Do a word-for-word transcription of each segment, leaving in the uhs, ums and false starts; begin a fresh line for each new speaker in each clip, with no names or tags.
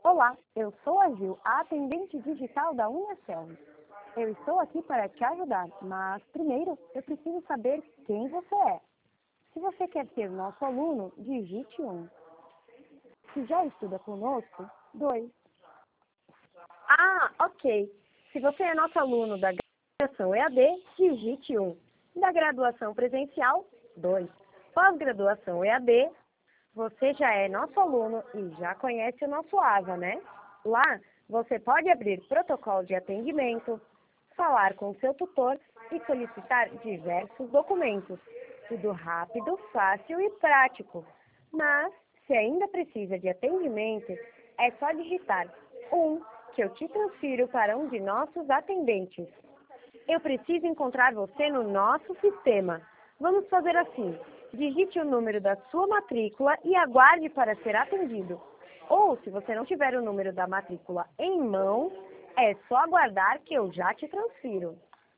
Olá, eu sou a Gil, a atendente digital da UniaSelv. Eu estou aqui para te ajudar, mas primeiro eu preciso saber quem você é. Se você quer ser nosso aluno, digite um. Se já estuda conosco, dois. Ah, ok. Se você é nosso aluno da graduação E A D, digite um. Da graduação presencial, dois. Pós-graduação E A D, você já é nosso aluno e já conhece o nosso ASA, né? Lá, você pode abrir protocolo de atendimento, falar com seu tutor e solicitar diversos documentos. Tudo rápido, fácil e prático. Mas, se ainda precisa de atendimento, é só digitar um, que eu te transfiro para um de nossos atendentes. Eu preciso encontrar você no nosso sistema. Vamos fazer assim. Digite o número da sua matrícula e aguarde para ser atendido. Ou, se você não tiver o número da matrícula em mãos, é só aguardar que eu já te transfiro.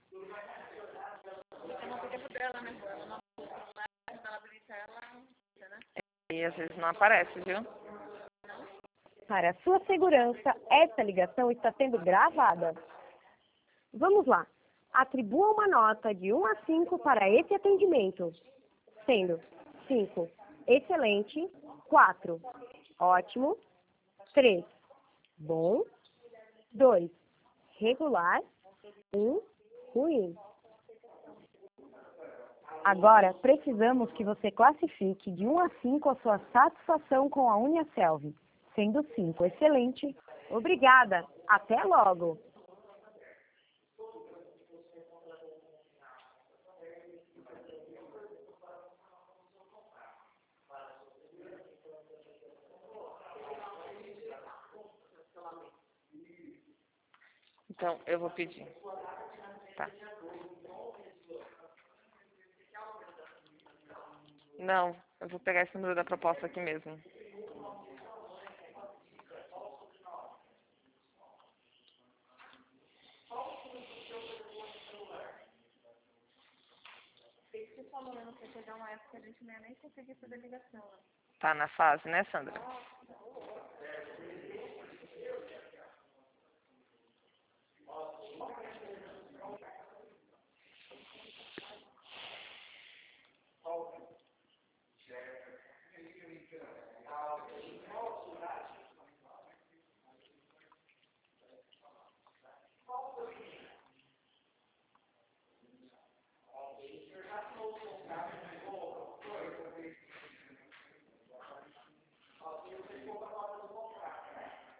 E às vezes não aparece, viu?
Para sua segurança, esta ligação está sendo gravada. Vamos lá. Atribua uma nota de um a cinco para esse atendimento, sendo cinco excelente, quatro ótimo, três bom, dois regular, um ruim. Agora, precisamos que você classifique de um a cinco a sua satisfação com a UniaSelv, sendo cinco excelente. Obrigada, até logo!
Então, eu vou pedir. Tá. Não, eu vou pegar esse número da proposta aqui mesmo.
Você falou, né? Você chegar uma época que a gente não ia nem conseguir fazer ligação.
Tá na fase, né, Sandra?